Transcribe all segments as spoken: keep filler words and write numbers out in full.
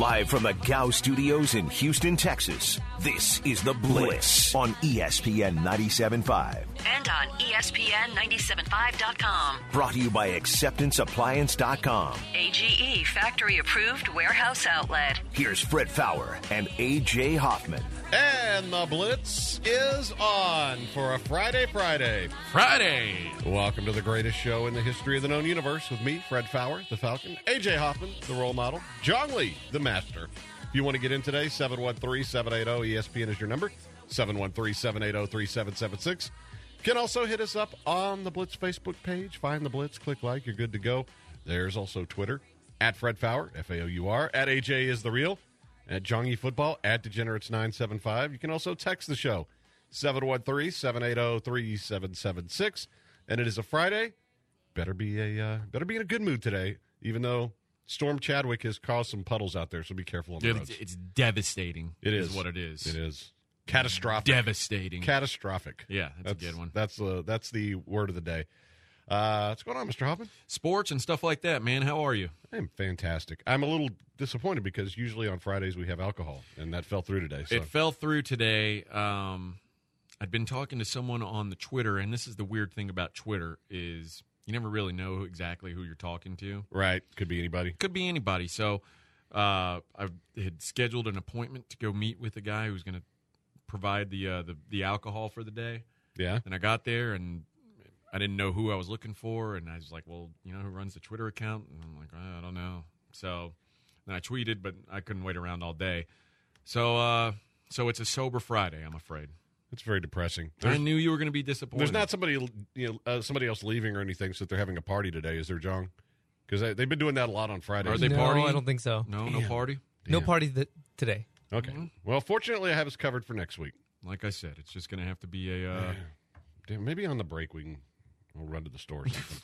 Live from the Gow Studios in Houston, Texas, this is The Blitz on E S P N ninety-seven point five. And on E S P N ninety-seven point five dot com. Brought to you by acceptance appliance dot com. A G E factory-approved warehouse outlet. Here's Fred Faour and A J Hoffman. And the Blitz is on for a Friday Friday. Friday! Welcome to the greatest show in the history of the known universe with me, Fred Faour, the Falcon, A J Hoffman, the role model, John Lee, the master. If you want to get in today, seven one three, seven eight zero, E S P N is your number, seven one three, seven eight zero, three seven seven six. You can also hit us up on the Blitz Facebook page. Find the Blitz, click like, you're good to go. There's also Twitter, at Fred Faour, F A O U R, at A J is the real. At Jongy Football, at Degenerates nine seven five. You can also text the show, seven one three, seven eight zero, three seven seven six. And it is a Friday. Better be a uh, better be in a good mood today, even though Storm Chadwick has caused some puddles out there, so be careful on the Dude, roads. it's, it's devastating. It is. is what it is. It is. Catastrophic. Devastating. Catastrophic. Yeah, that's, That's a good one. That's, uh, that's the word of the day. Uh, what's going on, Mister Hoffman? Sports and stuff like that, man. How are you? I'm fantastic. I'm a little disappointed because usually on Fridays we have alcohol, and that fell through today. So. It fell through today. Um, I'd been talking to someone on the Twitter, and this is the weird thing about Twitter is you never really know exactly who you're talking to. Right. Could be anybody. Could be anybody. So uh, I had scheduled an appointment to go meet with a guy who's going to provide the, uh, the the alcohol for the day. Yeah. And I got there, and I didn't know who I was looking for, and I was like, well, you know who runs the Twitter account? And I'm like, I don't know. So then I tweeted, but I couldn't wait around all day. So uh, so it's a sober Friday, I'm afraid. It's very depressing. There's, I knew you were going to be disappointed. There's not somebody you know uh, somebody else leaving or anything, so they're having a party today, is there, John? Because they've been doing that a lot on Fridays. Are they no, partying? I don't think so. No, Damn. no party? No Damn. party th- today. Okay. Mm-hmm. Well, fortunately, I have us covered for next week. Like I said, it's just going to have to be a... Uh, Damn, maybe on the break we can we'll run to the store or something.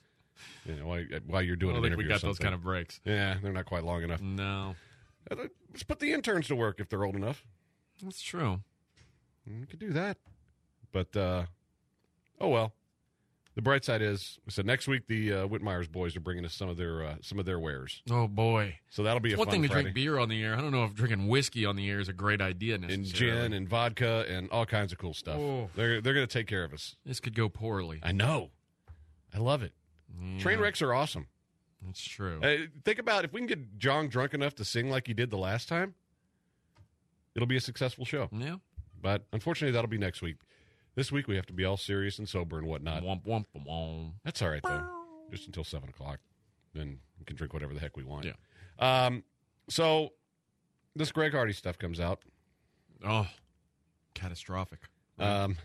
you know, while, while you're I doing don't an think we interview or got those something. kind of breaks. Yeah, they're not quite long enough. No. Uh, Let's put the interns to work if they're old enough. That's true. We could do that. But, uh, oh well. The bright side is, so next week the uh, Whitmire's boys are bringing us some of their uh, some of their wares. Oh, boy. So that'll be It's a one fun thing to Friday. drink beer on the air. I don't know if drinking whiskey on the air is a great idea And necessarily. gin and vodka and all kinds of cool stuff. Oh. They're they're going to take care of us. This could go poorly. I know. I love it. Yeah, Train wrecks are awesome. That's true. Uh, think about if we can get John drunk enough to sing like he did the last time, it'll be a successful show. Yeah. But unfortunately, that'll be next week. This week we have to be all serious and sober and whatnot. Womp, womp, womp. That's all right, though. Just until seven o'clock. Then we can drink whatever the heck we want. Yeah. Um, so this Greg Hardy stuff comes out. Oh, catastrophic. Um,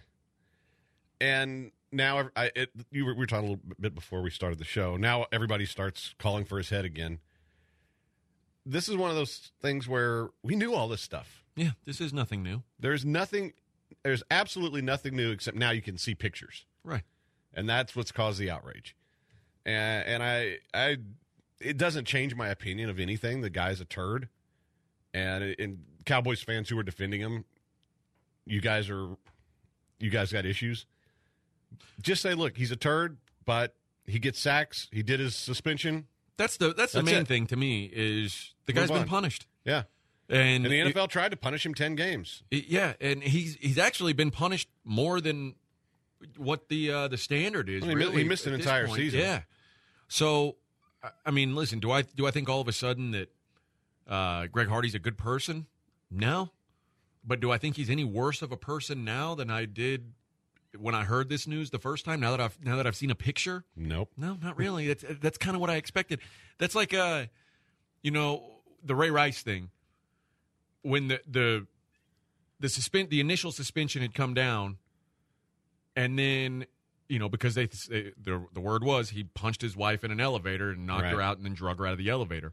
and now I, it, you were, we were talking a little bit before we started the show. Now everybody starts calling for his head again. This is one of those things where we knew all this stuff. Yeah, this is nothing new. There's nothing, there's absolutely nothing new except now you can see pictures. Right. And that's what's caused the outrage. And, and I, I, it doesn't change my opinion of anything. The guy's a turd. And, and Cowboys fans who are defending him, you guys are, you guys got issues. Just say, look, he's a turd, but he gets sacks. He did his suspension. That's the that's the That's main it. thing to me is the Move guy's been on. punished. Yeah. And, And the N F L it- tried to punish him ten games. it- yeah, and he's he's actually been punished more than what the uh, the standard is. Well, he mi- really, he missed an at this entire point. season. Yeah. So, I- I mean, listen, do I do I think all of a sudden that uh, Greg Hardy's a good person? No. But do I think he's any worse of a person now than I did when I heard this news the first time? Now that I've now that I've seen a picture, Nope. no, not really. That's that's kind of what I expected. That's like uh, you know, the Ray Rice thing. When the the the suspend the initial suspension had come down, and then you know because they, they the the word was he punched his wife in an elevator and knocked her Right. out and then drug her out of the elevator.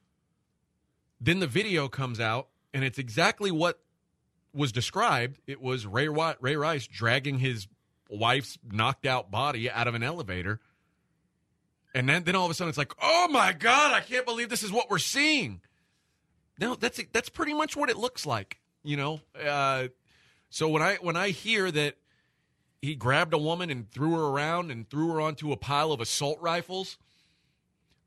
Then the video comes out, and it's exactly what was described. It was Ray Wi- Ray Rice dragging his wife's knocked out body out of an elevator. And then, then all of a sudden it's like, oh my God, I can't believe this is what we're seeing. No, that's that's pretty much what it looks like, you know. Uh, so when I when I hear that he grabbed a woman and threw her around and threw her onto a pile of assault rifles,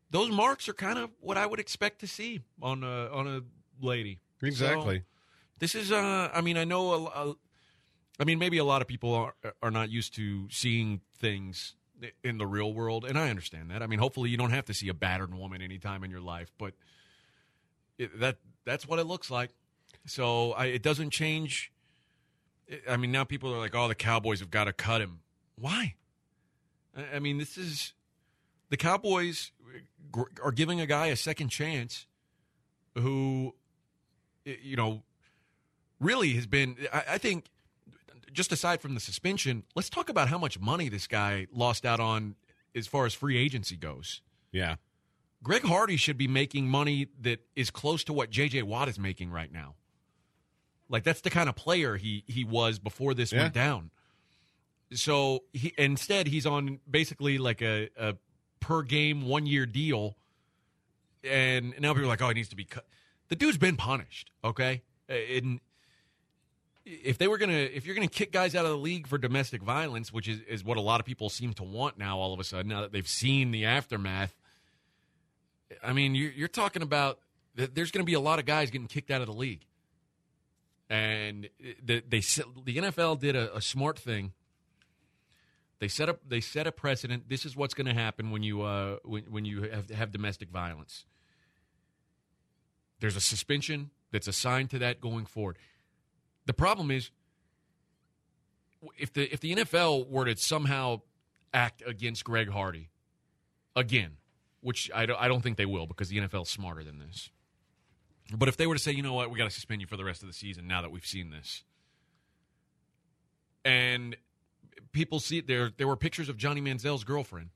those marks are kind of what I would expect to see on a, on a lady. Exactly. So, this is, uh, I mean, I know, a, a, I mean, maybe a lot of people are, are not used to seeing things in the real world, and I understand that. I mean, hopefully you don't have to see a battered woman anytime in your life, but it, that that's what it looks like. So I, it doesn't change. I mean, now people are like, oh, the Cowboys have got to cut him. Why? I, I mean, this is – the Cowboys are giving a guy a second chance who, you know, really has been – I think – just aside from the suspension, let's talk about how much money this guy lost out on as far as free agency goes. Yeah. Greg Hardy should be making money that is close to what J J. Watt is making right now. Like, that's the kind of player he, he was before this yeah. went down. So, he, instead, he's on basically like a, a per-game, one-year deal. And now people are like, oh, he needs to be cut. The dude's been punished, okay? And if they were gonna, if you're gonna kick guys out of the league for domestic violence, which is, is what a lot of people seem to want now, all of a sudden, now that they've seen the aftermath, I mean, you're, you're talking about there's going to be a lot of guys getting kicked out of the league, and they, they the N F L did a, a smart thing. They set up, they set a precedent. This is what's going to happen when you uh, when when you have have domestic violence. There's a suspension that's assigned to that going forward. The problem is, if the if the N F L were to somehow act against Greg Hardy again, which I don't, I don't think they will because the N F L is smarter than this. But if they were to say, you know what, we got to suspend you for the rest of the season now that we've seen this, and people see there there were pictures of Johnny Manziel's girlfriend,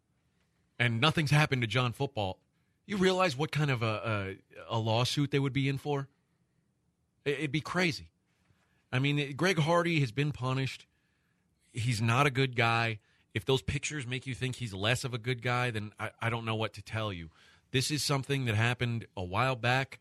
and nothing's happened to John Football. You realize what kind of a a, a lawsuit they would be in for? It'd be crazy. I mean, Greg Hardy has been punished. He's not a good guy. If those pictures make you think he's less of a good guy, then I, I don't know what to tell you. This is something that happened a while back.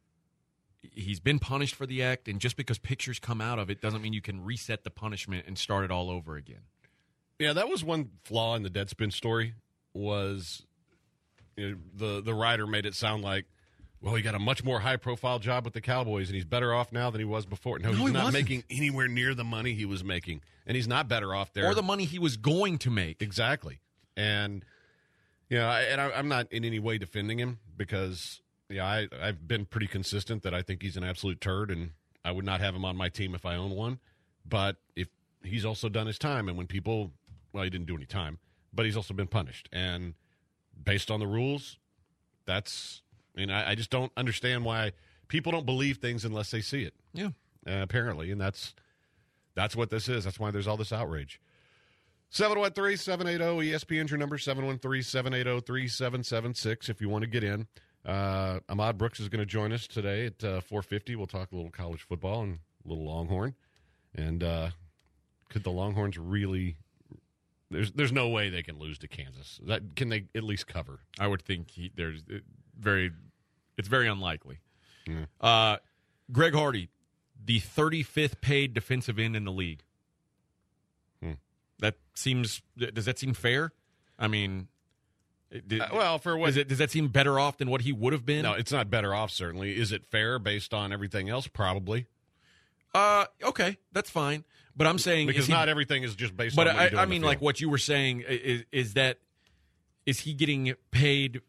He's been punished for the act, and just because pictures come out of it doesn't mean you can reset the punishment and start it all over again. Yeah, that was one flaw in the Deadspin story was you know, the, the writer made it sound like, well, he got a much more high-profile job with the Cowboys, and he's better off now than he was before. No, no he's he not wasn't. making anywhere near the money he was making, and he's not better off there. Or the money he was going to make. Exactly. And, you know, I, and I, I'm not in any way defending him because, yeah, I, I've been pretty consistent that I think he's an absolute turd, and I would not have him on my team if I owned one. But if he's also done his time, and when people, well, he didn't do any time, but he's also been punished. And based on the rules, that's... I mean, I, I just don't understand why people don't believe things unless they see it. Yeah. Uh, apparently, and that's that's what this is. That's why there's all this outrage. seven one three, seven eight zero, E S P N's your number, seven one three, seven eight zero, three seven seven six if you want to get in. Uh, Ahmad Brooks is going to join us today at uh, four fifty. We'll talk a little college football and a little Longhorn. And uh, could the Longhorns really... There's there's no way they can lose to Kansas. That, can they at least cover? I would think he, there's very, it's very unlikely. Yeah. Uh, Greg Hardy, the thirty-fifth paid defensive end in the league. Hmm. That seems. Does that seem fair? I mean, did, uh, well, for what is it, does that seem better off than what he would have been? No, it's not better off. Certainly, is it fair based on everything else? Probably. Uh, okay, that's fine. But I'm saying because he, not everything is just based but on. But I, I mean, like what you were saying is, is that is he getting paid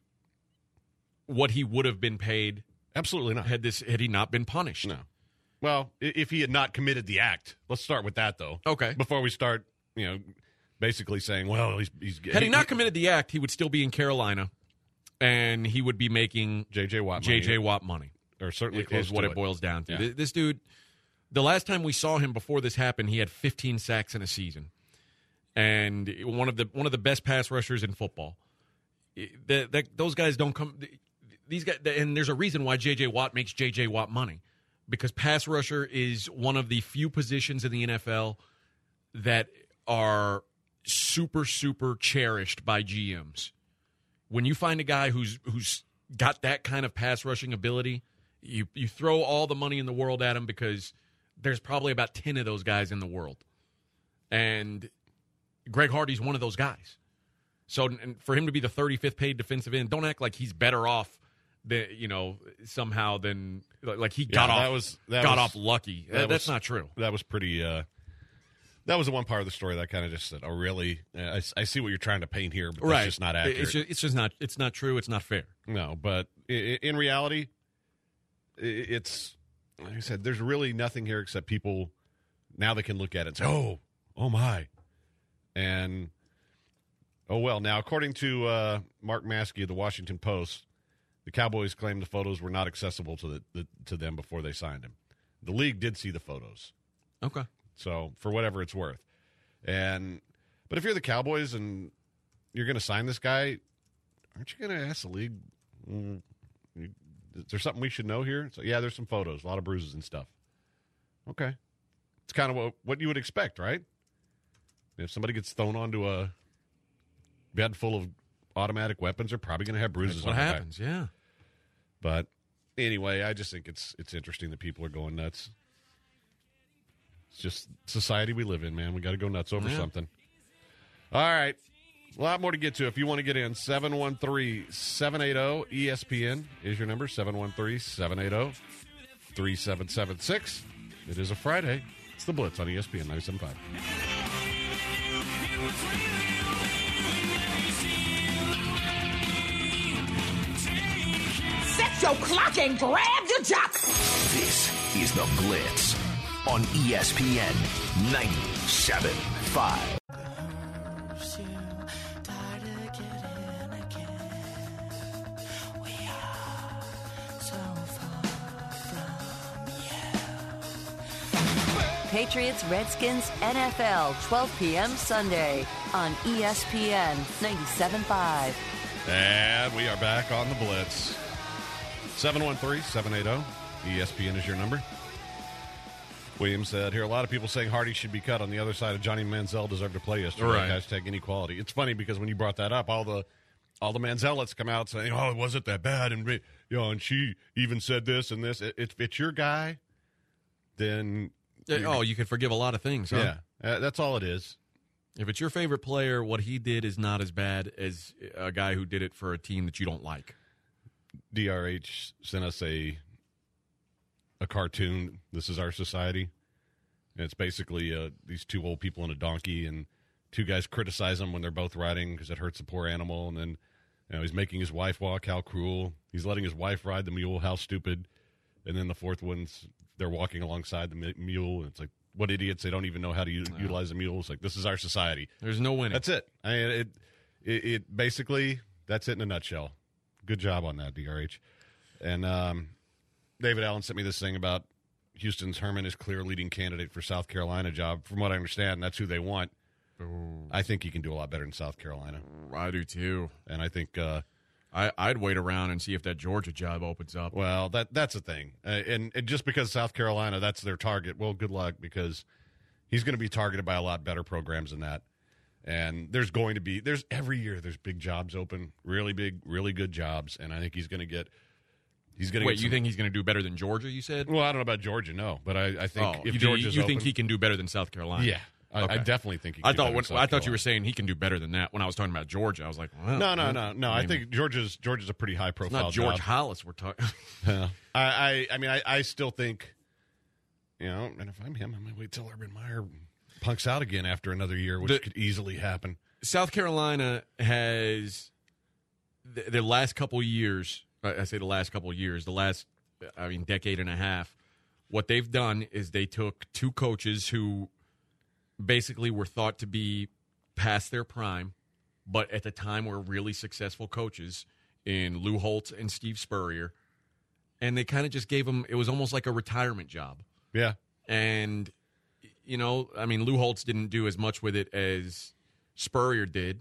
what he would have been paid? Absolutely not. Had this had he not been punished? No. Well, if he had not committed the act, let's start with that though. Okay. Before we start, you know, basically saying, well, he's, he's had he not committed the act, he would still be in Carolina, and he would be making J J Watt J J money. Watt money, or certainly close is what to it, it boils down to. Yeah. This dude, the last time we saw him before this happened, he had fifteen sacks in a season, and one of the one of the best pass rushers in football. That, that those guys don't come. These guys, and there's a reason why J J Watt makes J J Watt money, because pass rusher is one of the few positions in the N F L that are super super cherished by G Ms. When you find a guy who's who's got that kind of pass rushing ability, you you throw all the money in the world at him because there's probably about ten of those guys in the world, and Greg Hardy's one of those guys. So and for him to be the thirty-fifth paid defensive end, don't act like he's better off than, you know, somehow than like he got Yeah, off that was- that got was- off lucky. that That's was- not true. That was pretty. Uh, that was the one part of the story that kind of just said, "Oh, really? I, I see what you're trying to paint here, but that's Right. just not accurate." It's just, it's just not it's not true. It's not fair. No, but i- i- in reality, i- it's like I said. There's really nothing here except people now they can look at it and say, "Oh, oh my," and oh well. Now, according to uh, Mark Maskey of the Washington Post, the Cowboys claimed the photos were not accessible to the, the to them before they signed him. The league did see the photos. Okay. So for whatever it's worth, and but if you're the Cowboys and you're going to sign this guy, aren't you going to ask the league? Mm, is there something we should know here? So yeah, there's some photos, a lot of bruises and stuff. Okay, it's kind of what, what you would expect, right? If somebody gets thrown onto a bed full of automatic weapons, they're probably going to have bruises. That's what on their happens, back. yeah. But anyway, I just think it's it's interesting that people are going nuts. It's just society we live in, man. We got to go nuts over Yeah. something. All right. A lot more to get to. If you want to get in, seven one three, seven eight zero, E S P N is your number, seven one three, seven eight zero, three seven seven six. It is a Friday. It's the Blitz on E S P N ninety-seven point five. Set your clock and grab your jock. This is The Blitz on E S P N ninety-seven point five. Patriots, Redskins, N F L, twelve p.m. Sunday on E S P N ninety-seven point five. And we are back on the Blitz. seven one three, seven eight zero, E S P N is your number. Williams said, here, a lot of people saying Hardy should be cut on the other side of Johnny Manziel deserved to play yesterday. Right. Hashtag inequality. It's funny because when you brought that up, all the all the Manzielites come out saying, oh, it wasn't that bad. And, you know, and she even said this and this. If it's your guy, then... Oh, you can forgive a lot of things, huh? Yeah, uh, that's all it is. If it's your favorite player, what he did is not as bad as a guy who did it for a team that you don't like. D R H sent us a a cartoon. This is our society. And it's basically uh, these two old people and a donkey, and two guys criticize them when they're both riding because it hurts the poor animal. And then, you know, he's making his wife walk. How cruel! He's letting his wife ride the mule. How stupid! And then the fourth one's they're walking alongside the mule. And it's like, what idiots! They don't even know how to u- Wow. utilize a mule. It's like, this is our society. There's no winning. That's it. I mean, it, it, it basically, that's it in a nutshell. Good job on that, D R H. And um, David Allen sent me this thing about Houston's Herman is clear leading candidate for South Carolina job. From what I understand, that's who they want. Ooh, I think he can do a lot better in South Carolina. I do too. And I think, uh, I, I'd wait around and see if that Georgia job opens up. well, that that's the thing. Uh, and, and just because South Carolina, that's their target, well, good luck, because he's going to be targeted by a lot better programs than that. And there's going to be, there's every year there's big jobs open, really big, really good jobs. And I think he's going to get, he's going to Wait, get you some- think he's going to do better than Georgia, you said? Well, I don't know about Georgia, no. But I, I think Oh, if you, Georgia's you open, think he can do better than South Carolina? yeah. I, I Okay. definitely think he can I do thought better when, than South I thought you Carolina. were saying he can do better than that. When I was talking about Georgia, I was like, well, No, no, no, no. I maybe. think Georgia's Georgia's a pretty high It's profile not George job. Hollis we're talking. Yeah. I, I, I mean, I, I still think, you know, and if I'm him, I might wait till Urban Meyer punks out again after another year, which The- could easily happen. South Carolina has the, the last couple years. I I say the last couple years, the last, I mean, decade and a half. What they've done is they took two coaches who basically were thought to be past their prime, but at the time were really successful coaches in Lou Holtz and Steve Spurrier, and they kind of just gave them. It was almost like a retirement job. Yeah. And, you know, I mean, Lou Holtz didn't do as much with it as Spurrier did.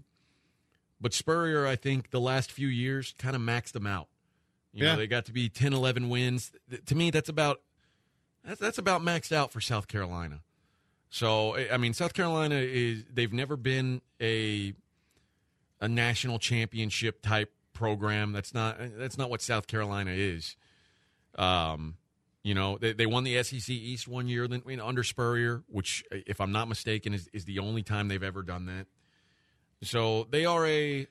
But Spurrier, I think, the last few years kind of maxed them out. You Yeah. know, they got to be ten, eleven wins. Th- To me, that's about that's, that's about maxed out for South Carolina. So, I I mean, South Carolina is they've never been a a national championship type program. That's not that's not what South Carolina is. Um, you know, they, they won the S E C East one year then, you know, under Spurrier, which, if I'm not mistaken, is, is the only time they've ever done that. So they are a.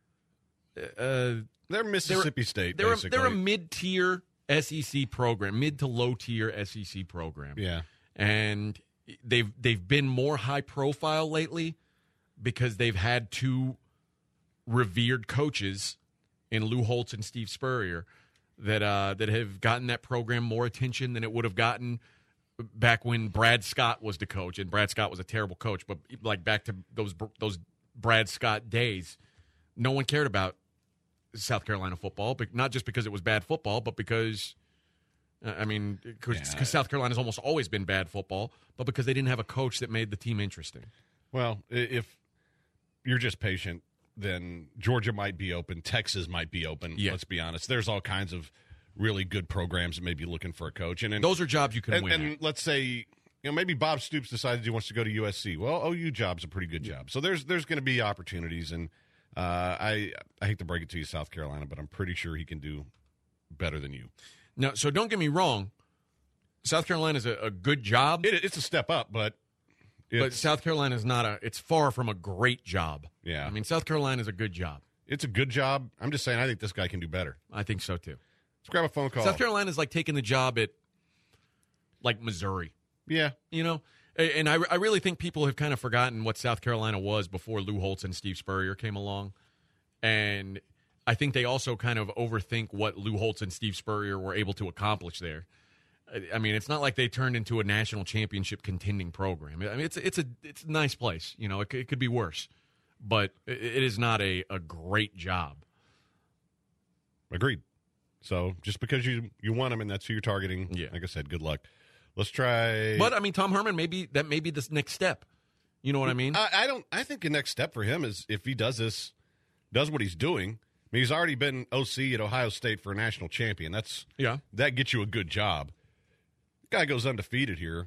Uh, they're Mississippi they're, State. They're basically. a, they're a mid-tier S E C program, mid to low-tier S E C program. Yeah, and they've they've been more high-profile lately because they've had two revered coaches in Lou Holtz and Steve Spurrier that uh, that have gotten that program more attention than it would have gotten back when Brad Scott was the coach, and Brad Scott was a terrible coach. But like back to those those Brad Scott days, no one cared about South Carolina football, but not just because it was bad football, but because uh, I mean, because yeah. South Carolina's almost always been bad football, but because they didn't have a coach that made the team interesting. Well, if you're just patient, then Georgia might be open, Texas might be open. Yeah. Let's be honest. There's all kinds of really good programs that may be looking for a coach, and, and those are jobs you can and, win. And at. let's say, you know, maybe Bob Stoops decided he wants to go to U S C. Well, O U job's a pretty good job, so there's there's going to be opportunities. And uh, I I hate to break it to you, South Carolina, but I'm pretty sure he can do better than you. No, so don't get me wrong. South Carolina is a, a good job. It, it's a step up, but it's, but South Carolina is not a. It's far from a great job. Yeah, I mean South Carolina is a good job. It's a good job. I'm just saying, I think this guy can do better. I think so too. Let's grab a phone call. South Carolina is like taking the job at like Missouri. Yeah, you know, and I, I really think people have kind of forgotten what South Carolina was before Lou Holtz and Steve Spurrier came along, and I think they also kind of overthink what Lou Holtz and Steve Spurrier were able to accomplish there. I mean, it's not like they turned into a national championship contending program. I mean, it's it's a it's a nice place. You know, it, it could be worse, but it, it is not a, a great job. Agreed. So just because you you want them and that's who you're targeting, yeah. like I said, good luck. Let's try. But I mean, Tom Herman, maybe that may be the next step. You know what I mean? I, I don't. I think the next step for him is if he does this, does what he's doing. I mean, he's already been O C at Ohio State for a national champion. That's yeah. That gets you a good job. Guy goes undefeated here,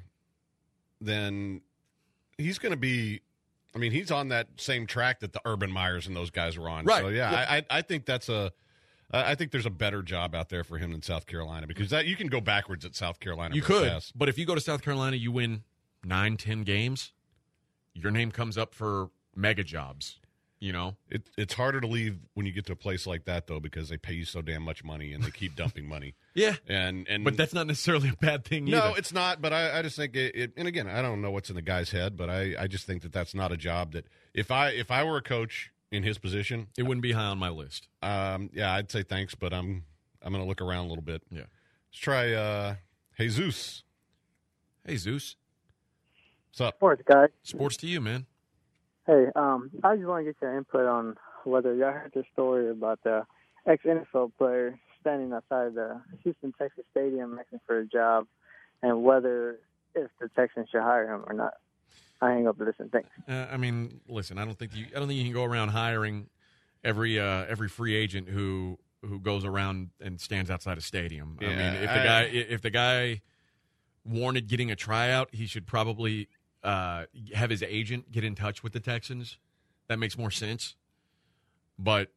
then he's going to be. I mean, he's on that same track that the Urban Meyers and those guys were on. Right. So yeah, yeah. I, I think that's a. I think there's a better job out there for him than South Carolina because that you can go backwards at South Carolina. You could, fast. But if you go to South Carolina, you win nine, ten games. Your name comes up for mega jobs. You know, it, it's harder to leave when you get to a place like that though because they pay you so damn much money and they keep dumping money. Yeah, and and but that's not necessarily a bad thing. No, either. it's not. But I, I just think it, it. And again, I don't know what's in the guy's head, but I, I just think that that's not a job that if I if I were a coach in his position, it wouldn't be high on my list. Um, yeah, I'd say thanks, but I'm I'm going to look around a little bit. Yeah, let's try uh, Jesus. Hey, Zeus. What's up? Sports guys. Sports to you, man. Hey, um, I just want to get your input on whether y'all heard the story about the ex-N F L player standing outside the Houston, Texas stadium asking for a job, and whether if the Texans should hire him or not. I hang up to listen. Thanks. Uh, I mean, listen. I don't think you. I don't think you can go around hiring every uh, every free agent who who goes around and stands outside a stadium. Yeah, I mean, if the I, guy if the guy wanted getting a tryout, he should probably uh, have his agent get in touch with the Texans. That makes more sense. But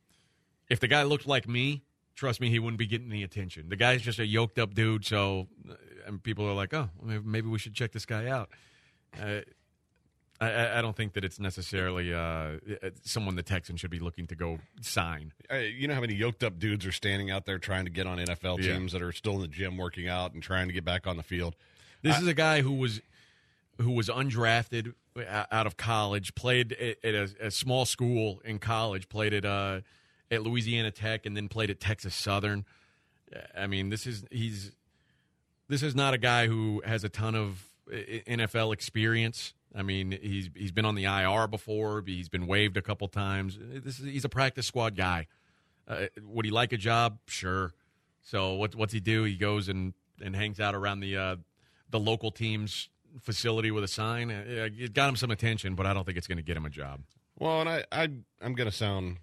if the guy looked like me, trust me, he wouldn't be getting any attention. The guy's just a yoked up dude, so and people are like, oh, maybe we should check this guy out. Uh, I, I don't think that it's necessarily uh, someone the Texans should be looking to go sign. Uh, you know how many yoked up dudes are standing out there trying to get on N F L teams yeah. that are still in the gym working out and trying to get back on the field? This I, is a guy who was who was undrafted out of college, played at a, a small school in college, played at uh, at Louisiana Tech, and then played at Texas Southern. I mean, this is he's this is not a guy who has a ton of N F L experience. I mean, he's he's been on the I R before. He's been waived a couple times. This is, he's a practice squad guy. Uh, would he like a job? Sure. So what, what's he do? He goes and, and hangs out around the uh, the local team's facility with a sign. Uh, it got him some attention, but I don't think it's going to get him a job. Well, and I, I I'm going to sound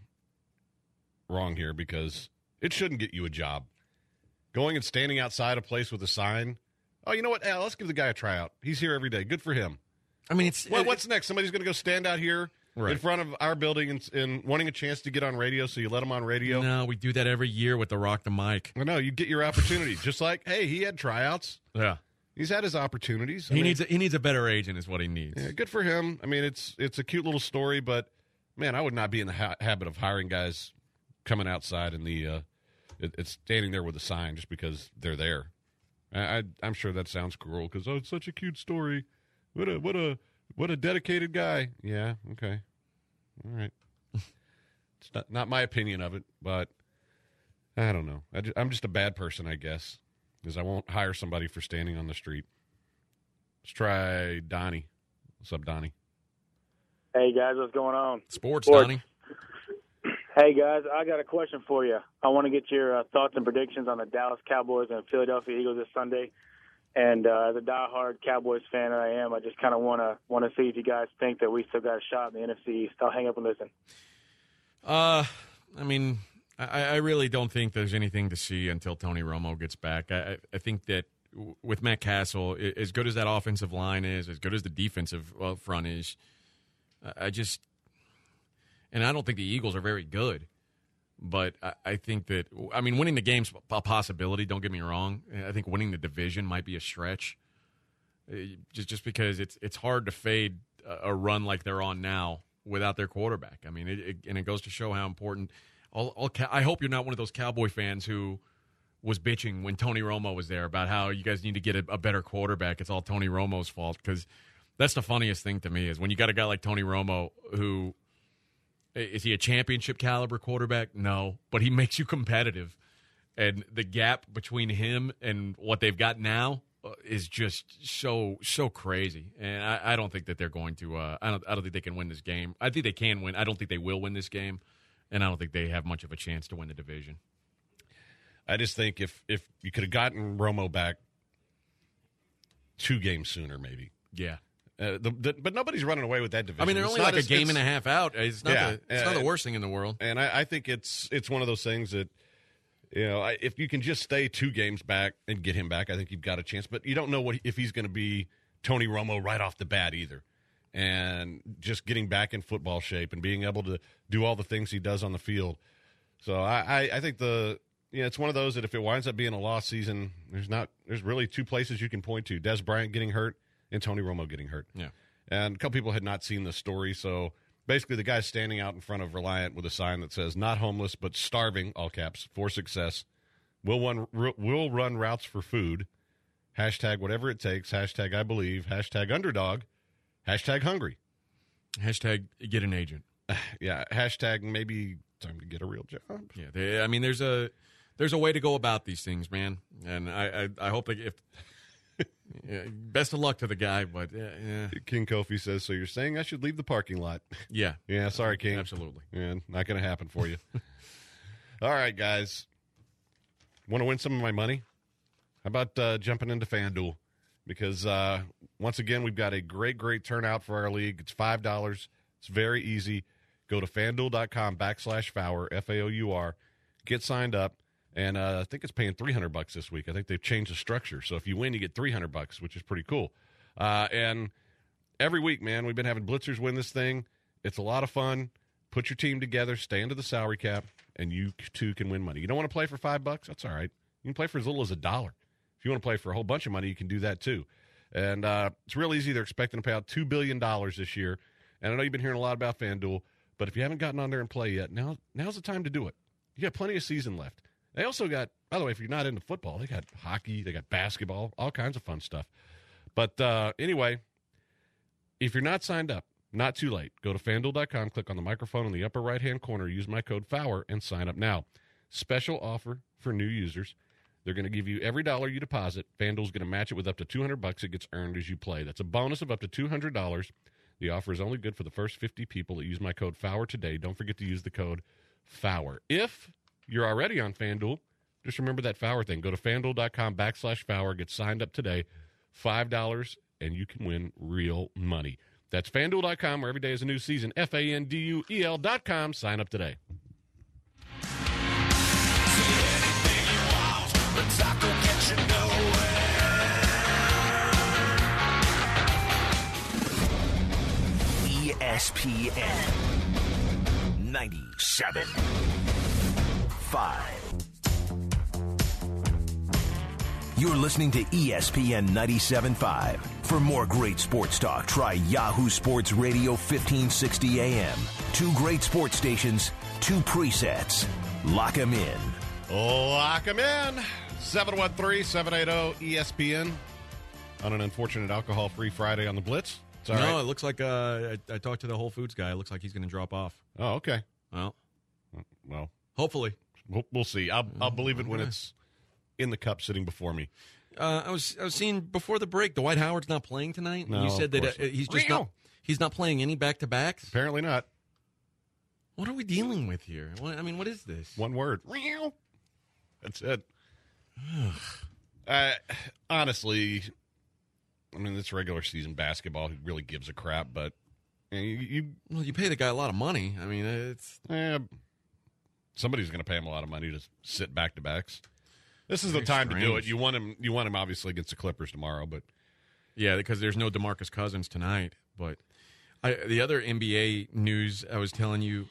wrong here because it shouldn't get you a job. Going and standing outside a place with a sign. Oh, you know what? Hey, let's give the guy a tryout. He's here every day. Good for him. I mean, it's well, it, what's next? Somebody's going to go stand out here right. in front of our building and, and wanting a chance to get on radio, so you let him on radio? No, we do that every year with the Rock the Mic. I know. You get your opportunity. Just like, hey, he had tryouts. Yeah. He's had his opportunities. I he mean, needs a, he needs a better agent is what he needs. Yeah, good for him. I mean, it's it's a cute little story, but man, I would not be in the ha- habit of hiring guys coming outside and the uh, it, it's standing there with a sign just because they're there. I, I, I'm sure that sounds cruel because oh, it's such a cute story. What a what a what a dedicated guy. Yeah, okay, all right. It's not not my opinion of it, but I don't know. I just, I'm just a bad person, I guess, because I won't hire somebody for standing on the street. Let's try Donnie. What's up, Donnie? Hey, guys, what's going on? Sports, Sports. Donnie. Hey, guys, I got a question for you. I want to get your uh, thoughts and predictions on the Dallas Cowboys and Philadelphia Eagles this Sunday. And uh, as a diehard Cowboys fan that I am, I just kind of want to want to see if you guys think that we still got a shot in the N F C East. I'll hang up and listen. Uh, I mean, I, I really don't think there's anything to see until Tony Romo gets back. I, I think that with Matt Castle, as good as that offensive line is, as good as the defensive front is, I just – and I don't think the Eagles are very good. But I, I think that – I mean, winning the game's a possibility, don't get me wrong. I think winning the division might be a stretch just, just because it's it's hard to fade a run like they're on now without their quarterback. I mean, it, it, and it goes to show how important all, all – I hope you're not one of those Cowboy fans who was bitching when Tony Romo was there about how you guys need to get a, a better quarterback. It's all Tony Romo's fault because that's the funniest thing to me is when you got a guy like Tony Romo who – is he a championship caliber quarterback? No, but he makes you competitive. And the gap between him and what they've got now is just so so crazy. And I, I don't think that they're going to. Uh, I don't. I don't think they can win this game. I think they can win. I don't think they will win this game, and I don't think they have much of a chance to win the division. I just think if if you could have gotten Romo back two games sooner, maybe. Yeah. Uh, the, the, but nobody's running away with that division. I mean, they're it's only like as, a game and a half out. It's not, yeah, the, it's uh, not the worst thing in the world. And I, I think it's it's one of those things that, you know, I, if you can just stay two games back and get him back, I think you've got a chance. But you don't know what if he's going to be Tony Romo right off the bat either. And just getting back in football shape and being able to do all the things he does on the field. So I, I, I think the you know, it's one of those that if it winds up being a lost season, there's not there's really two places you can point to: Des Bryant getting hurt and Tony Romo getting hurt. Yeah. And a couple people had not seen the story, so basically the guy's standing out in front of Reliant with a sign that says, not homeless, but starving, all caps, for success. We'll run, we'll run routes for food. Hashtag whatever it takes. Hashtag I believe. Hashtag underdog. Hashtag hungry. Hashtag get an agent. Yeah. Hashtag maybe time to get a real job. Yeah. They, I mean, there's a there's a way to go about these things, man. And I, I, I hope that if – yeah, best of luck to the guy, but yeah, yeah. King Kofi says, so you're saying I should leave the parking lot? Yeah. Yeah, sorry, King. Absolutely. Yeah, not going to happen for you. All right, guys. Want to win some of my money? How about uh, jumping into FanDuel? Because, uh, once again, we've got a great, great turnout for our league. It's five dollars. It's very easy. Go to FanDuel.com backslash Four, F A O U R. Get signed up. And uh, I think it's paying three hundred bucks this week. I think they've changed the structure. So if you win, you get three hundred bucks, which is pretty cool. Uh, and every week, man, we've been having blitzers win this thing. It's a lot of fun. Put your team together, stay under the salary cap, and you too can win money. You don't want to play for five bucks? That's all right. You can play for as little as a dollar. If you want to play for a whole bunch of money, you can do that too. And uh, it's real easy. They're expecting to pay out two billion dollars this year. And I know you've been hearing a lot about FanDuel, but if you haven't gotten on there and play yet, now now's the time to do it. You got plenty of season left. They also got, by the way, if you're not into football, they got hockey, they got basketball, all kinds of fun stuff. But uh, anyway, if you're not signed up, not too late. Go to FanDuel dot com, click on the microphone in the upper right-hand corner, use my code FOUR, and sign up now. Special offer for new users. They're going to give you every dollar you deposit. FanDuel's going to match it with up to two hundred bucks. It gets earned as you play. That's a bonus of up to two hundred dollars. The offer is only good for the first fifty people that use my code FOUR today. Don't forget to use the code FOUR. If you're already on FanDuel, just remember that Four thing. Go to FanDuel.com backslash Four. Get signed up today. five dollars, and you can win real money. That's FanDuel dot com, where every day is a new season. F A N D U E L dot com. Sign up today. E S P N ninety-seven point five. You're listening to E S P N ninety-seven point five. For more great sports talk, try Yahoo Sports Radio fifteen sixty A M. Two great sports stations, two presets. Lock 'em in. Lock 'em in. seven one three, seven eight zero, E S P N. On an unfortunate alcohol-free Friday on the Blitz. It's all no, right. it looks like uh, I, I talked to the Whole Foods guy. It looks like he's going to drop off. Oh, okay. Well, Well, hopefully. we'll, we'll see. I'll, I'll believe it when it's in the cup sitting before me. Uh, I was I was seeing before the break, Dwight Howard's not playing tonight. No, you said of that course uh, not. he's just Meow. not he's not playing any back to backs. Apparently not. What are we dealing with here? What, I mean, what is this? One word. That's it. uh, honestly, I mean, it's regular season basketball. Who really gives a crap? But you, you Well, you pay the guy a lot of money. I mean, it's eh, somebody's going to pay him a lot of money to sit back to backs. This is Very the time to do strange. it. You want him. You want him obviously against the Clippers tomorrow, but yeah, because there's no DeMarcus Cousins tonight. But I, the other N B A news I was telling you,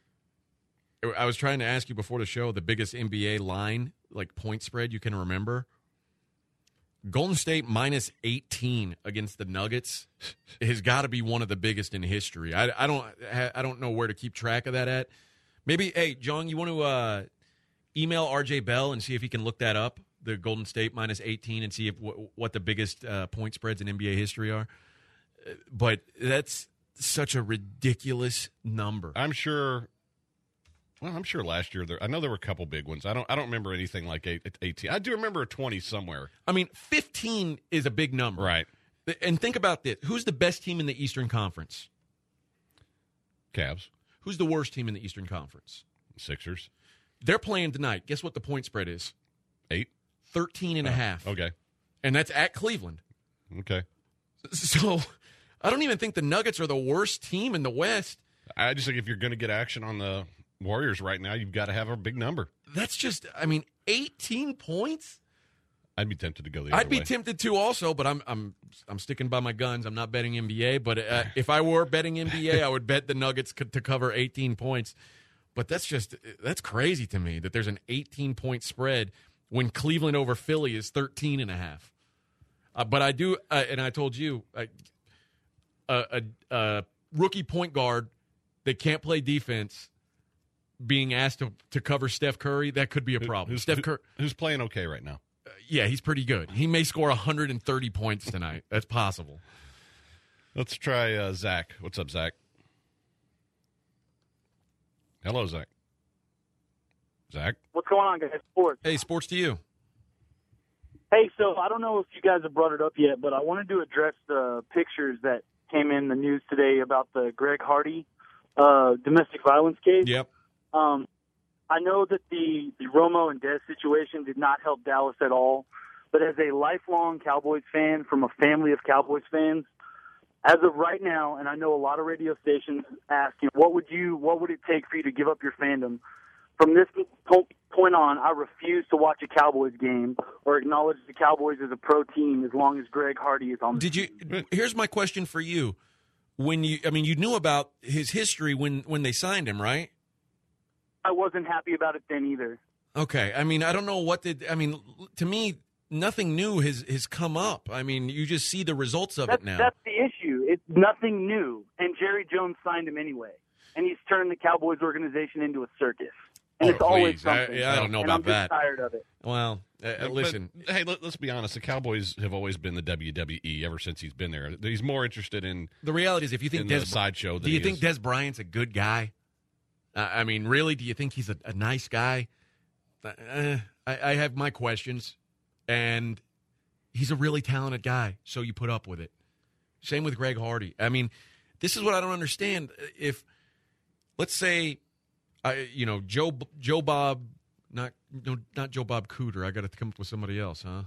I was trying to ask you before the show the biggest N B A line, like point spread you can remember. Golden State minus eighteen against the Nuggets has got to be one of the biggest in history. I, I don't I don't know where to keep track of that at. Maybe, hey, John, you want to uh, email R J Bell and see if he can look that up, the Golden State minus eighteen, and see if w- what the biggest uh, point spreads in N B A history are. But that's such a ridiculous number. I'm sure. Well, I'm sure last year there. I know there were a couple big ones. I don't. I don't remember anything like eight, eighteen. I do remember a twenty somewhere. I mean, fifteen is a big number, Right. And think about this: who's the best team in the Eastern Conference? Cavs, Who's the worst team in the Eastern Conference? Sixers, They're playing tonight. Guess what the point spread is? eight. thirteen and a half. Okay. And that's at Cleveland. Okay. So I don't even think the Nuggets are the worst team in the West. I just think if you're going to get action on the Warriors right now, you've got to have a big number. That's just, I mean, eighteen points? I'd be tempted to go the other I'd be way. tempted to also, but I'm I'm I'm sticking by my guns. I'm not betting N B A, but uh, if I were betting N B A, I would bet the Nuggets could, to cover eighteen points. But that's just, that's crazy to me that there's an eighteen-point spread when Cleveland over Philly is thirteen and a half. Uh, but I do, uh, and I told you, uh, a, a, a rookie point guard that can't play defense being asked to, to cover Steph Curry, that could be a problem. Who's, Steph who- Curry, who's playing okay right now? uh, yeah, he's pretty good. He may score one hundred thirty points tonight. That's possible. Let's try uh, Zach. What's up, Zach? Hello, Zach. Zach? What's going on, guys? Sports. Hey, sports to you. Hey, so I don't know if you guys have brought it up yet, but I wanted to address the pictures that came in the news today about the Greg Hardy uh, domestic violence case. Yep. Um, I know that the, the Romo and Dez situation did not help Dallas at all, but as a lifelong Cowboys fan from a family of Cowboys fans, as of right now, and I know a lot of radio stations ask you, what would you, what would it take for you to give up your fandom? From this po- point on, I refuse to watch a Cowboys game or acknowledge the Cowboys as a pro team as long as Greg Hardy is on the Did you? team. Here's my question for you. When you, I mean, you knew about his history when when they signed him, right? I wasn't happy about it then either. Okay. I mean, I don't know what did. I mean, to me, nothing new has has come up. I mean, you just see the results of That's, it now. that's the issue. It's nothing new, and Jerry Jones signed him anyway, and he's turned the Cowboys organization into a circus. And Oh, it's always please. I- something. yeah, I don't know and about I'm just that. tired of it. Well, uh, But, listen. hey, let, let's be honest. The Cowboys have always been the W W E ever since he's been there. He's more interested in, The reality is, if you think in Des, the sideshow than do you he think is. Des Bryant's a good guy? Uh, I mean, really, do you think he's a, a nice guy? Uh, I, I have my questions, and he's a really talented guy, so you put up with it. Same with Greg Hardy. I mean, this is what I don't understand. If, let's say, I, you know, Joe Joe Bob, not no, not Joe Bob Cooter. I got to come up with somebody else, huh?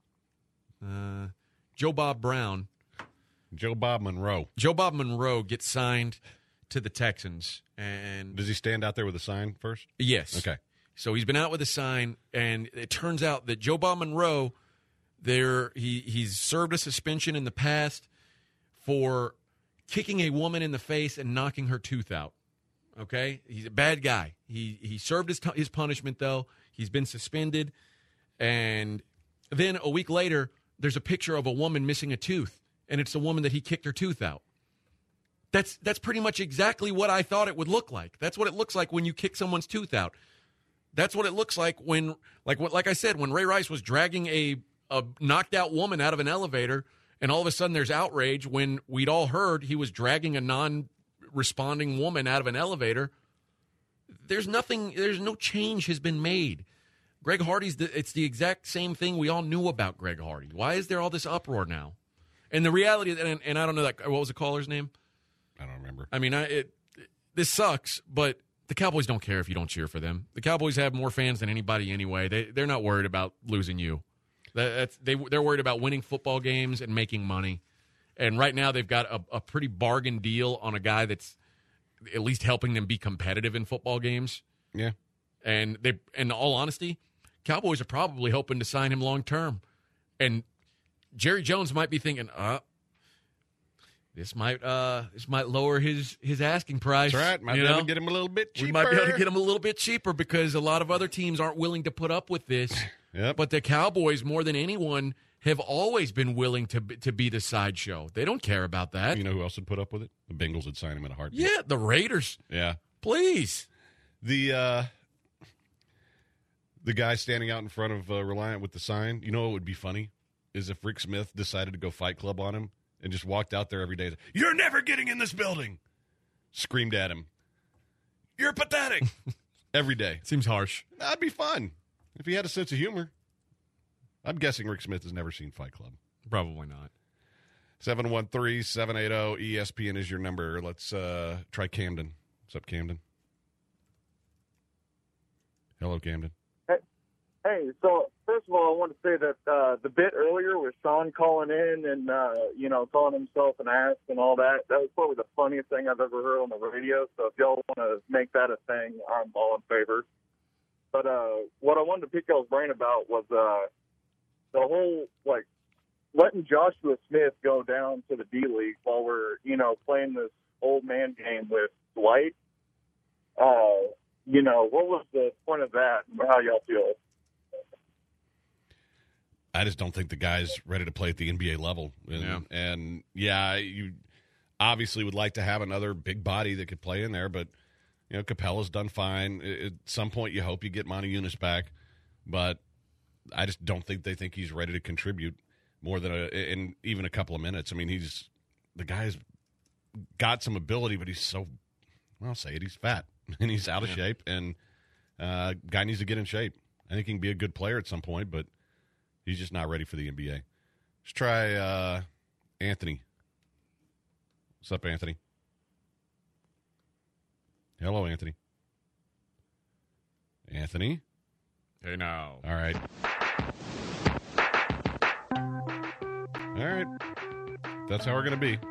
Uh, Joe Bob Brown. Joe Bob Monroe. Joe Bob Monroe gets signed to the Texans, and Does he stand out there with a sign first? yes, Okay. So he's been out with a sign, and it turns out that Joe Bob Monroe, there he he's served a suspension in the past for kicking a woman in the face and knocking her tooth out. Okay, he's a bad guy. He he served his his punishment though. He's been suspended, and Then a week later, there's a picture of a woman missing a tooth, and it's the woman that he kicked her tooth out. That's that's pretty much exactly what I thought it would look like. That's what it looks like when you kick someone's tooth out. That's what it looks like when, like what, like I said, when Ray Rice was dragging a, a knocked out woman out of an elevator, and all of a sudden there's outrage when we'd all heard he was dragging a non-responding woman out of an elevator. There's nothing, there's no change has been made. Greg Hardy's, the, it's the exact same thing we all knew about Greg Hardy. Why is there all this uproar now? And the reality, and, and I don't know that, what was the caller's name? I don't remember. I mean, I, it, this sucks, but the Cowboys don't care if you don't cheer for them. The Cowboys have more fans than anybody anyway. They, they're not worried about losing you. That, that's, they, they're worried about winning football games and making money. And right now they've got a, a pretty bargain deal on a guy that's at least helping them be competitive in football games. Yeah. And they, in all honesty, Cowboys are probably hoping to sign him long term. And Jerry Jones might be thinking, uh, this might uh, this might lower his, his asking price. That's right. Might you be able know? to get him a little bit cheaper. We might be able to get him a little bit cheaper because a lot of other teams aren't willing to put up with this. Yep. But the Cowboys, more than anyone, have always been willing to to be the sideshow. They don't care about that. You know who else would put up with it? The Bengals would sign him in a heartbeat. Yeah, the Raiders. Yeah. Please. The uh, the guy standing out in front of uh, Reliant with the sign, you know what would be funny? Is if Rick Smith decided to go Fight Club on him and just walked out there every day. You're never getting in this building. Screamed at him. You're pathetic. Every day. Seems harsh. That'd be fun. If he had a sense of humor. I'm guessing Rick Smith has never seen Fight Club. Probably not. seven one three, seven eight zero, E S P N is your number. Let's uh, try Camden. What's up, Camden? Hello, Camden. Hey, hey, so first of all, I want to say that uh, the bit earlier with Sean calling in and, uh, you know, calling himself an ass and all that, that was probably the funniest thing I've ever heard on the radio. So if y'all want to make that a thing, I'm all in favor. But uh, what I wanted to pick y'all's brain about was uh, the whole, like, letting Joshua Smith go down to the D-League while we're, you know, playing this old man game with Dwight. Uh, you know, what was the point of that and how y'all feel? I just don't think the guy's ready to play at the N B A level. And, Yeah. and yeah, you obviously would like to have another big body that could play in there, but, you know, Capella's done fine. At some point, you hope you get Monty Eunice back, but I just don't think they think he's ready to contribute more than a, in even a couple of minutes. I mean, he's the guy's got some ability, but he's so, well, I'll say it, he's fat and he's out of Yeah. shape, and uh, guy needs to get in shape. I think he can be a good player at some point, but he's just not ready for the N B A. Let's try uh, Anthony. What's up, Anthony? Hello, Anthony. Anthony? Hey, now. All right. All right. That's how we're going to be.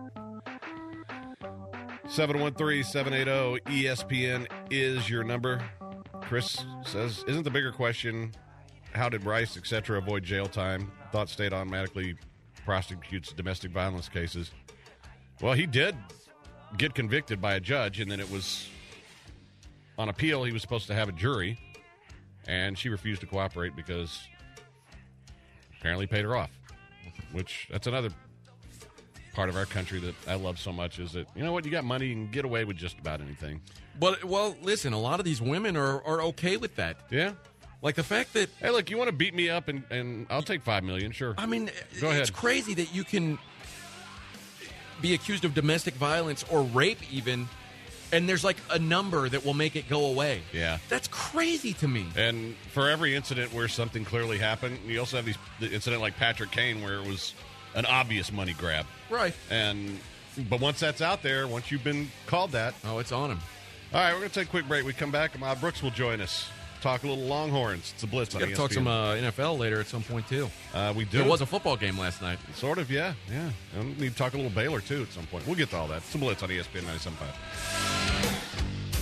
seven one three, seven eight zero, E S P N is your number. Chris says, isn't the bigger question, how did Rice, et cetera, avoid jail time? Thought state automatically prosecutes domestic violence cases. Well, he did get convicted by a judge, and then it was on appeal. He was supposed to have a jury, and she refused to cooperate because apparently paid her off, which that's another part of our country that I love so much is that, you know what, you got money, you can get away with just about anything. But, well, listen, a lot of these women are, are okay with that. Yeah. Like the fact that, Hey, look, you want to beat me up and, and I'll take five million dollars, sure. I mean, Go it's ahead. crazy that you can be accused of domestic violence or rape even, and there's like a number that will make it go away. Yeah. That's crazy to me. And for every incident where something clearly happened, you also have these the incident like Patrick Kane where it was an obvious money grab. Right. And but once that's out there, once you've been called that, Oh, it's on him. all right, we're going to take a quick break. We come back, Ahmad Brooks will join us. Talk a little Longhorns. It's a Blitz on Got to E S P N. talk some uh, N F L later at some point, too. Uh, we do. There was a football game last night. Sort of, yeah. Yeah. And we need to talk a little Baylor, too, at some point. We'll get to all that. It's a Blitz on E S P N ninety-seven point five.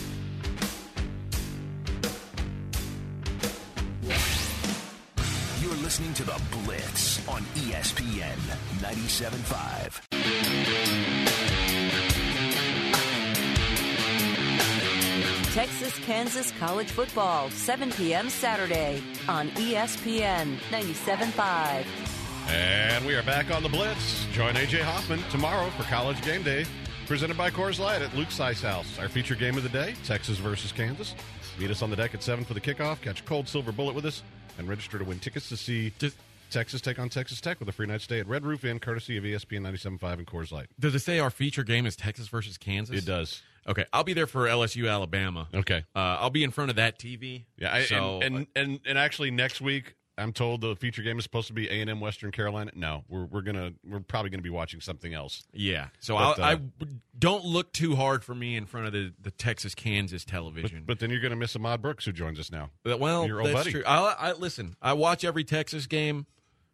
You're listening to The Blitz on E S P N ninety-seven point five. Texas-Kansas College Football, seven p.m. Saturday on E S P N ninety-seven point five. And we are back on the Blitz. Join A J Hoffman tomorrow for College Game Day, presented by Coors Light at Luke's Ice House. Our feature game of the day, Texas versus Kansas. Meet us on the deck at seven for the kickoff. Catch a cold silver bullet with us and register to win tickets to see Does, Texas take on Texas Tech with a free night stay at Red Roof Inn, courtesy of E S P N ninety-seven point five and Coors Light. does it say our feature game is Texas versus Kansas? It does. Okay, I'll be there for L S U Alabama. Okay. Uh, I'll be in front of that T V. Yeah, I, so, and, and, and, and actually next week, I'm told the feature game is supposed to be A and M Western Carolina. No, we're we're gonna we're probably gonna be watching something else. Yeah, so But, I'll, uh, I don't look too hard for me in front of the, the Texas Kansas But, television. but then you're gonna miss Ahmad Brooks, who joins us now. But, well, your old that's buddy. true. I, I listen. I watch every Texas game,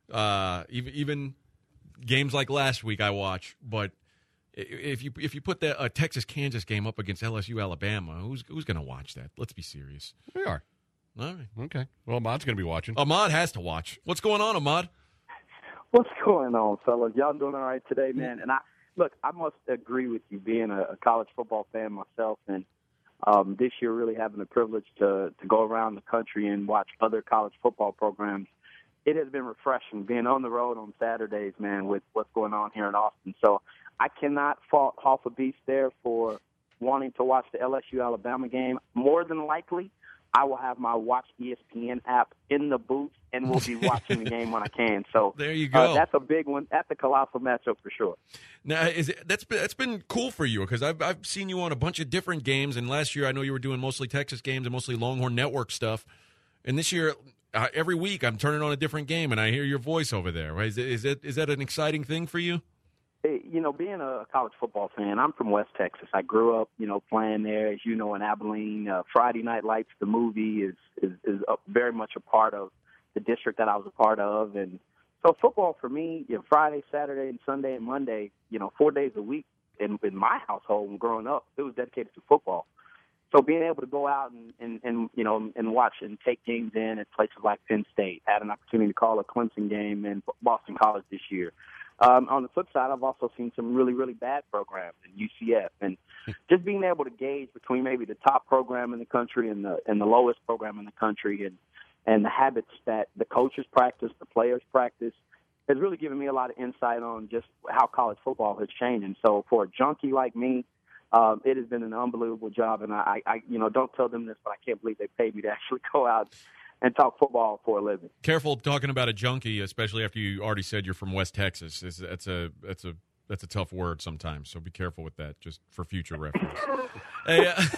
uh, even even games like last week. I watch, but i- if you if you put that a Texas Kansas game up against L S U Alabama, who's who's going to watch that? Let's be serious. We are. All right. Okay. Well, Ahmad's gonna be watching. Ahmad has to watch. What's going on, Ahmad? What's going on, fellas? Y'all doing all right today, man? And I look, I must agree with you, being a, a college football fan myself, and um, this year really having the privilege to to go around the country and watch other college football programs. It has been refreshing being on the road on Saturdays, man, with what's going on here in Austin. So I cannot fault Hoffa Beast there for wanting to watch the L S U Alabama game. More than likely, I will have my Watch E S P N app in the booth, and we'll be watching the game when I can. So there you go. Uh, that's a big one. That's a colossal matchup for sure. Now, is it, that's been, that's been cool for you because I've I've seen you on a bunch of different games, and last year I know you were doing mostly Texas games and mostly Longhorn Network stuff, and this year uh, every week I'm turning on a different game and I hear your voice over there. Right? Is it, is it is that an exciting thing for you? Hey, you know, being a college football fan, I'm from West Texas. I grew up, you know, playing there, as you know, in Abilene. Uh, Friday Night Lights, the movie, is is, is a, very much a part of the district that I was a part of. And so football for me, you know, Friday, Saturday, and Sunday and Monday, you know, four days a week in, in my household when growing up, it was dedicated to football. So being able to go out and, and, and, you know, and watch and take games in at places like Penn State, had an opportunity to call a Clemson game in Boston College this year. Um, on the flip side, I've also seen some really, really bad programs in U C F, and just being able to gauge between maybe the top program in the country and the and the lowest program in the country, and and the habits that the coaches practice, the players practice, has really given me a lot of insight on just how college football has changed. And so, for a junkie like me, um, it has been an unbelievable job. And I, I, you know, don't tell them this, but I can't believe they paid me to actually go out and talk football for a living. Careful talking about a junkie, especially after you already said you're from West Texas. It's, that's a that's a that's a tough word sometimes, so be careful with that, just for future reference. Hey, uh,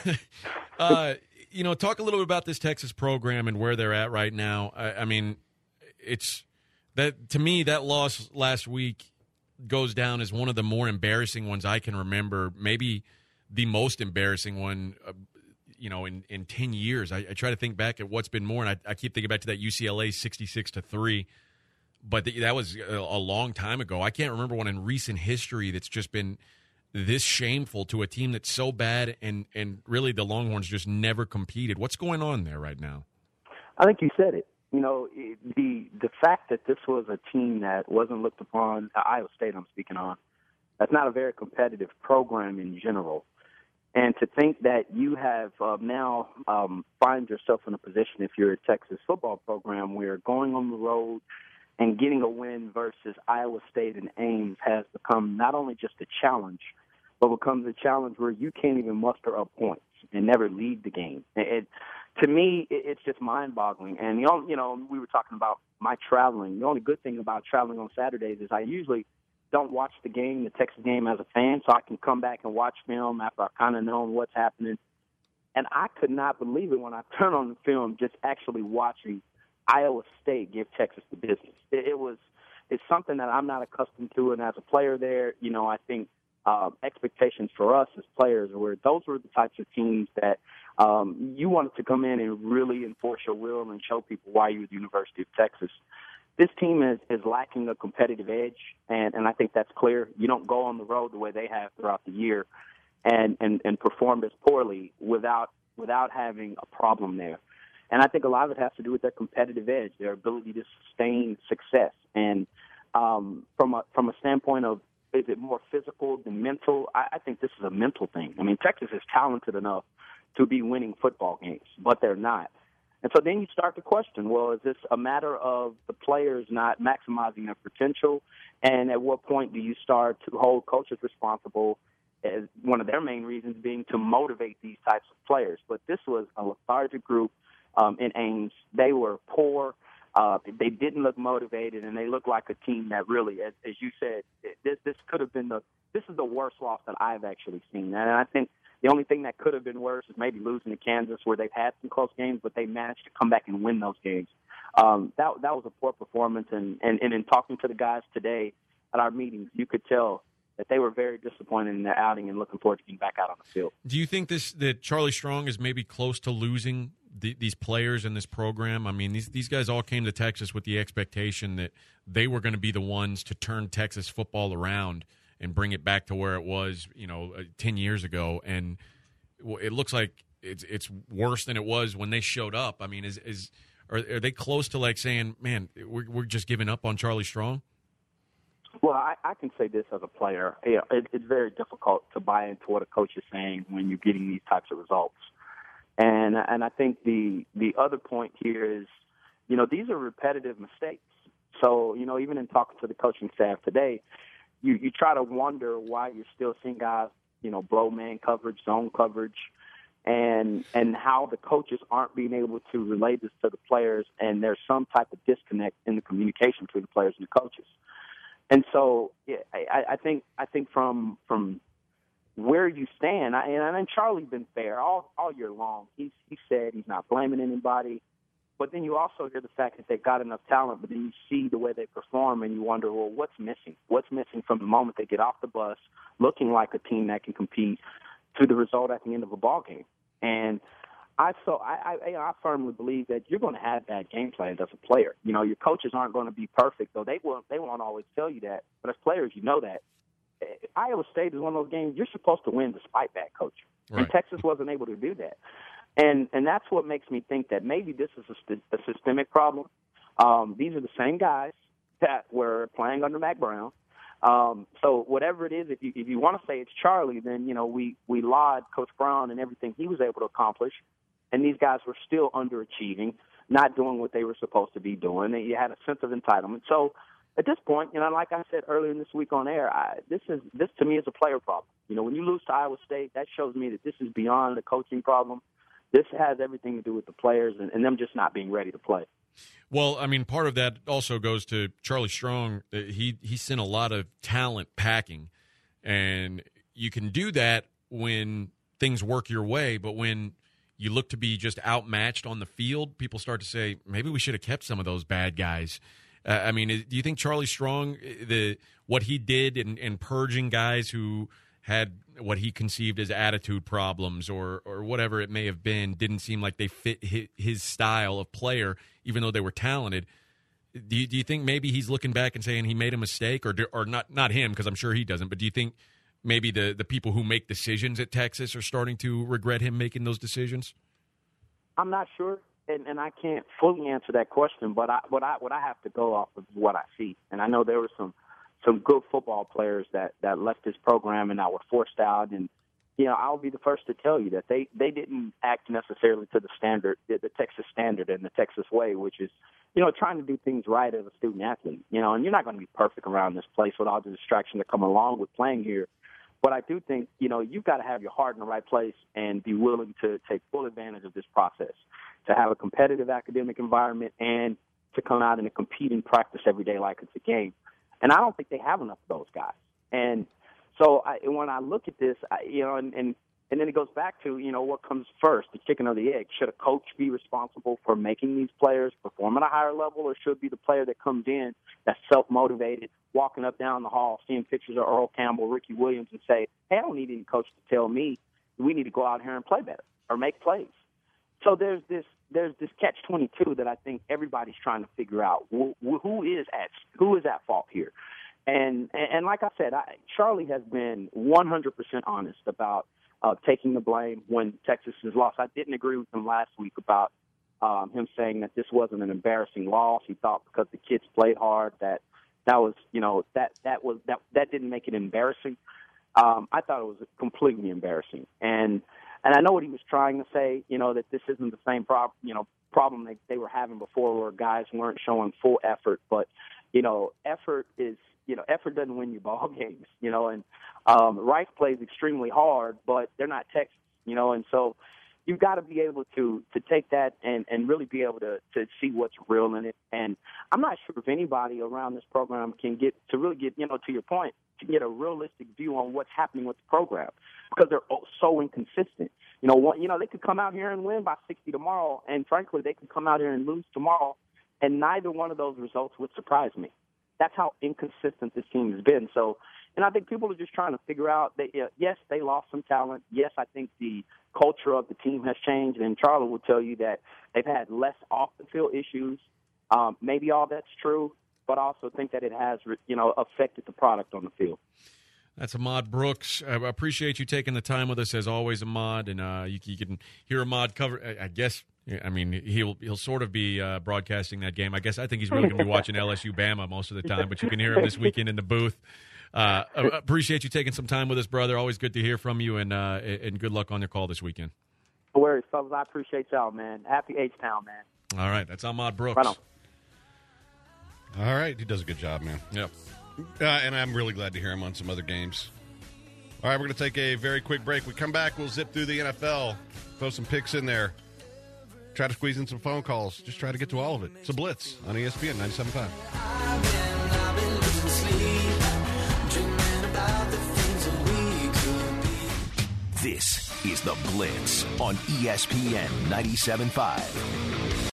uh, you know, talk a little bit about this Texas program and where they're at right now. I, I mean, it's that to me that loss last week goes down as one of the more embarrassing ones I can remember. Maybe the most embarrassing one. Uh, you know, in, in ten years, I, I try to think back at what's been more, and I, I keep thinking back to that U C L A sixty-six to three, but the, that was a, a long time ago. I can't remember one in recent history that's just been this shameful to a team that's so bad, and, and really the Longhorns just never competed. What's going on there right now? I think you said it. You know, it, the the fact that this was a team that wasn't looked upon, uh, Iowa State I'm speaking on, that's not a very competitive program in general. And to think that you have uh, now um, find yourself in a position, if you're a Texas football program, where going on the road and getting a win versus Iowa State and Ames has become not only just a challenge, but becomes a challenge where you can't even muster up points and never lead the game. It, to me, it, it's just mind-boggling. And, the only, you know, we were talking about my traveling. The only good thing about traveling on Saturdays is I usually – don't watch the game, the Texas game, as a fan, so I can come back and watch film after I've kind of known what's happening. And I could not believe it when I turned on the film, just actually watching Iowa State give Texas the business. It, it was it's something that I'm not accustomed to, and as a player there, you know, I think uh, expectations for us as players were those were the types of teams that um, you wanted to come in and really enforce your will and show people why you were the University of Texas. This team is, is lacking a competitive edge, and, and I think that's clear. You don't go on the road the way they have throughout the year and, and, and perform as poorly without without having a problem there. And I think a lot of it has to do with their competitive edge, their ability to sustain success. And um, from a from a standpoint of is it more physical than mental, I, I think this is a mental thing. I mean, Texas is talented enough to be winning football games, but they're not. And so then you start to question, well, is this a matter of the players not maximizing their potential? And at what point do you start to hold coaches responsible, as one of their main reasons being to motivate these types of players? But this was a lethargic group um, in Ames. They were poor. Uh, they didn't look motivated, and they looked like a team that really, as, as you said, this this could have been the this is the worst loss that I've actually seen. And I think the only thing that could have been worse is maybe losing to Kansas, where they've had some close games, but they managed to come back and win those games. Um, that that was a poor performance, and, and, and in talking to the guys today at our meetings, you could tell that they were very disappointed in their outing and looking forward to getting back out on the field. Do you think this that Charlie Strong is maybe close to losing the, these players in this program? I mean, these these guys all came to Texas with the expectation that they were going to be the ones to turn Texas football around and bring it back to where it was, you know, ten years ago. And it looks like it's it's worse than it was when they showed up. I mean, is is are, are they close to like saying, man, we're we're just giving up on Charlie Strong? Well, I, I can say this as a player. You know, it, it's very difficult to buy into what a coach is saying when you're getting these types of results. And and I think the the other point here is, you know, these are repetitive mistakes. So, you know, even in talking to the coaching staff today, you, you try to wonder why you're still seeing guys, you know, blow man coverage, zone coverage, and and how the coaches aren't being able to relay this to the players, and there's some type of disconnect in the communication between the players and the coaches. And so, yeah, I, I think I think from from where you stand, I, and, and Charlie's been fair all all year long. He's he said he's not blaming anybody, but then you also hear the fact that they've got enough talent. But then you see the way they perform, and you wonder, well, what's missing? What's missing from the moment they get off the bus, looking like a team that can compete, to the result at the end of a ball game? And I so I, I I firmly believe that you're going to have bad game plans as a player. You know, your coaches aren't going to be perfect, though they won't they won't always tell you that. But as players, you know that. Iowa State is one of those games you're supposed to win despite bad coaching, right. And Texas wasn't able to do that. And and that's what makes me think that maybe this is a, a systemic problem. Um, these are the same guys that were playing under Mack Brown. Um, so whatever it is, if you if you want to say it's Charlie, then you know we we laud Coach Brown and everything he was able to accomplish. And these guys were still underachieving, not doing what they were supposed to be doing. You had a sense of entitlement. So at this point, you know, like I said earlier in this week on air, I, this is this to me is a player problem. You know, when you lose to Iowa State, that shows me that this is beyond the coaching problem. This has everything to do with the players and, and them just not being ready to play. Well, I mean, part of that also goes to Charlie Strong. He he sent a lot of talent packing, and you can do that when things work your way, but when you look to be just outmatched on the field, people start to say, maybe we should have kept some of those bad guys. Uh, I mean, do you think Charlie Strong, the what he did in, in purging guys who had what he conceived as attitude problems or or whatever it may have been, didn't seem like they fit his, his style of player, even though they were talented? Do you, do you think maybe he's looking back and saying he made a mistake, or do, or not not him, because I'm sure he doesn't, but do you think maybe the, the people who make decisions at Texas are starting to regret him making those decisions? I'm not sure, and, and I can't fully answer that question, but I, what I what I have to go off of what I see. And I know there were some, some good football players that, that left this program and that were forced out. And, you know, I'll be the first to tell you that they, they didn't act necessarily to the standard, the, the Texas standard and the Texas way, which is, you know, trying to do things right as a student athlete. You know, and you're not going to be perfect around this place with all the distractions that come along with playing here. But I do think, you know, you've got to have your heart in the right place and be willing to take full advantage of this process, to have a competitive academic environment and to come out and compete and practice every day like it's a game. And I don't think they have enough of those guys. And so I, when I look at this, I, you know, and, and, and then it goes back to, you know, what comes first, the chicken or the egg? Should a coach be responsible for making these players perform at a higher level, or should it be the player that comes in that's self-motivated, walking up down the hall, seeing pictures of Earl Campbell, Ricky Williams, and say, hey, I don't need any coach to tell me we need to go out here and play better or make plays. So there's this there's this catch twenty-two that I think everybody's trying to figure out. Who, who is at who is at fault here? And and, and like I said, I, Charlie has been one hundred percent honest about uh, taking the blame when Texas has lost. I didn't agree with him last week about um, him saying that this wasn't an embarrassing loss. He thought because the kids played hard that that was, you know, that that was that that didn't make it embarrassing. Um, I thought it was completely embarrassing. And And I know what he was trying to say, you know, that this isn't the same problem, you know, problem they, they were having before where guys weren't showing full effort. But, you know, effort is, you know, effort doesn't win you ball games, you know, and um, Rice plays extremely hard, but they're not Texas, you know, and so you've got to be able to to take that and, and really be able to, to see what's real in it. And I'm not sure if anybody around this program can get to really get, you know, to your point, to get a realistic view on what's happening with the program because they're so inconsistent. You know, one, you know, they could come out here and win by sixty tomorrow, and frankly, they could come out here and lose tomorrow, and neither one of those results would surprise me. That's how inconsistent this team has been. So, and I think people are just trying to figure out that, uh, yes, they lost some talent. Yes, I think the culture of the team has changed, and Charlie will tell you that they've had less off-the-field issues. Um, maybe all that's true, but I also think that it has, you know, affected the product on the field. That's Ahmad Brooks. I appreciate you taking the time with us, as always, Ahmad. And uh, you, you can hear Ahmad cover, I guess, I mean, he'll he'll sort of be uh, broadcasting that game. I guess I think he's really going to be watching L S U Bama most of the time, but you can hear him this weekend in the booth. Uh, appreciate you taking some time with us, brother. Always good to hear from you, and uh, and good luck on your call this weekend. No worries, fellas. I appreciate y'all, man. Happy H-Town, man. All right, that's Ahmad Brooks. Right on. All right, he does a good job, man. Yep. Uh, and I'm really glad to hear him on some other games. All right, we're going to take a very quick break. We come back, we'll zip through the N F L, throw some picks in there, try to squeeze in some phone calls, just try to get to all of it. It's a Blitz on E S P N ninety-seven point five. This is The Blitz on E S P N ninety-seven point five.